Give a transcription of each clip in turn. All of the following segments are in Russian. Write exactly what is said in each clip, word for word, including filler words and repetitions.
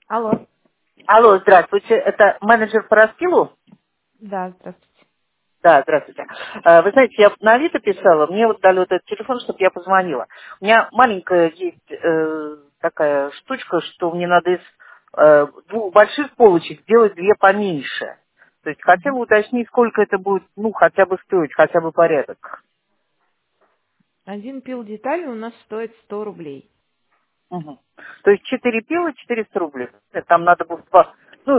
Алло. Алло, здравствуйте. Это менеджер по раскилу? Да, здравствуйте. Да, здравствуйте. Э, Вы знаете, я на Авито писала, мне вот дали вот этот телефон, чтобы я позвонила. У меня маленькая есть э, такая штучка, что мне надо из э, двух больших полочек сделать две поменьше. То есть хотела Мгм. уточнить, сколько это будет, ну, хотя бы стоить, хотя бы порядок. Один пил детали у нас стоит сто рублей. Мгм. То есть четыре пила, четыреста рублей. Там надо будет два. Ну,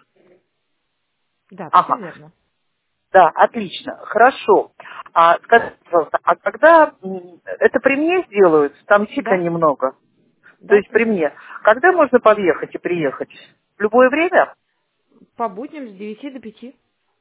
Да, все ага. верно. Да, отлично, хорошо. А скажите, пожалуйста, а когда м, это при мне сделают, там действительно Да? немного, то Да, есть при при вас. мне, когда можно подъехать и приехать? В любое время? По будням с девяти до пяти.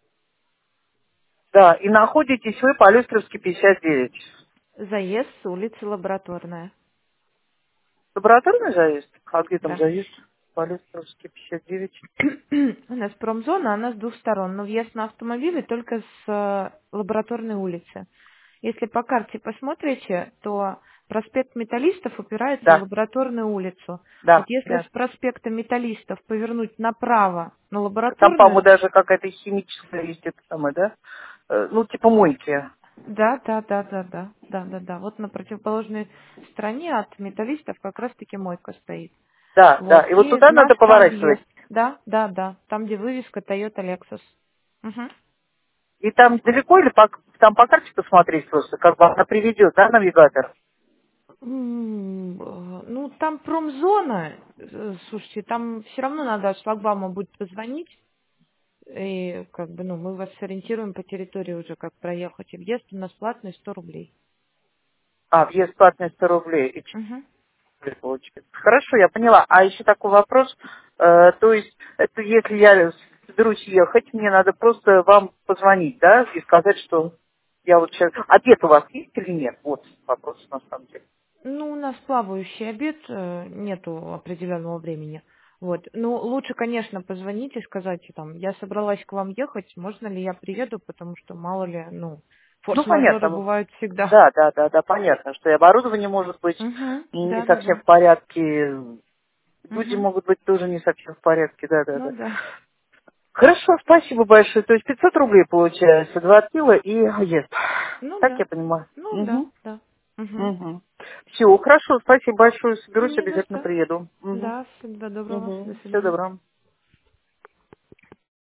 Да, и находитесь вы по Люстровской пятьдесят девять. Заезд с улицы Лабораторная. Лабораторный заезд? А где там Да. заезд? По Люстровской пятьдесят девять. У нас промзона, она с двух сторон, но въезд на автомобили только с э, Лабораторной улицы. Если по карте посмотрите, то проспект Металлистов упирается в Да, Лабораторную улицу. Вот да, если да. с проспекта Металлистов повернуть направо на Там, по-моему, Лабораторную, даже какая-то химическая есть это самое, да? Э, Ну, типа мойки. да, да, да, да, да, да, да, да. Вот на противоположной стороне от Металлистов как раз-таки мойка стоит. Да, да. Вот. И вот И туда наш надо поворачивать. подъезд. Да, да, да. Там, где вывеска Toyota Lexus. Мгм. И там далеко или по, там по карте посмотреть просто, как бы она приведет, да, навигатор? М, э, Ну, там промзона. Э, Слушайте, там все равно надо от шлагбаума будет позвонить. И как бы, ну, мы вас сориентируем по территории уже, как проехать. И въезд у нас платный сто рублей. А, въезд платный сто рублей и Мгм. четыре получается. Хорошо, я поняла. А еще такой вопрос. Э, то есть, это если я соберусь ехать, мне надо просто вам позвонить, да, и сказать, что я вот сейчас... Обед у вас есть или нет? Вот вопрос на самом деле. Ну, у нас плавающий обед, э, нету определенного времени. Вот. Ну, лучше, конечно, позвонить и сказать, там, я собралась к вам ехать, можно ли я приеду, потому что, мало ли, ну, Ну, форс-мажоры понятно. бывают всегда. Да, да, да, да, понятно, что и оборудование может быть Угу. не Да, да, совсем да. в порядке, люди Угу. могут быть тоже не совсем в порядке, да, да, Ну да. да. Хорошо, спасибо большое. То есть пятьсот рублей получается, два пива и ест. Ну Так да. я понимаю. Ну да, Угу. да. Угу. Угу. Все, хорошо, спасибо большое. Соберусь, Не за обязательно что. приеду. Угу. Да, всего доброго. До Угу. Всего свидания. доброго.